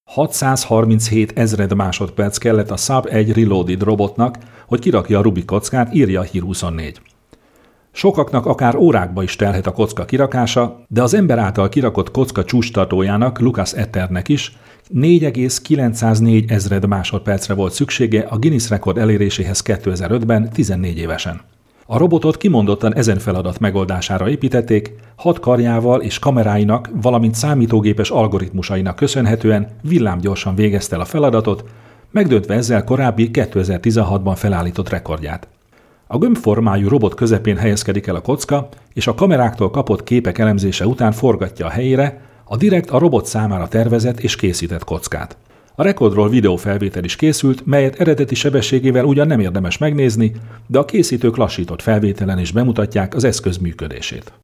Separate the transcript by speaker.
Speaker 1: 637 ezred másodperc kellett a Sub 1 Reloaded robotnak, hogy kirakja a Rubik kockát, írja a Hír24. Sokaknak akár órákba is telhet a kocka kirakása, de az ember által kirakott kocka csúcstartójának, Lucas Ethernek is 4,904 ezred másodpercre volt szüksége a Guinness rekord eléréséhez 2005-ben 14 évesen. A robotot kimondottan ezen feladat megoldására építették, 6 karjával és kameráinak, valamint számítógépes algoritmusainak köszönhetően villámgyorsan végezte el a feladatot, megdöntve ezzel korábbi 2016-ban felállított rekordját. A gömbformájú robot közepén helyezkedik el a kocka, és a kameráktól kapott képek elemzése után forgatja a helyére a direkt a robot számára tervezett és készített kockát. A rekordról videófelvétel is készült, melyet eredeti sebességével ugyan nem érdemes megnézni, de a készítők lassított felvételen is bemutatják az eszköz működését.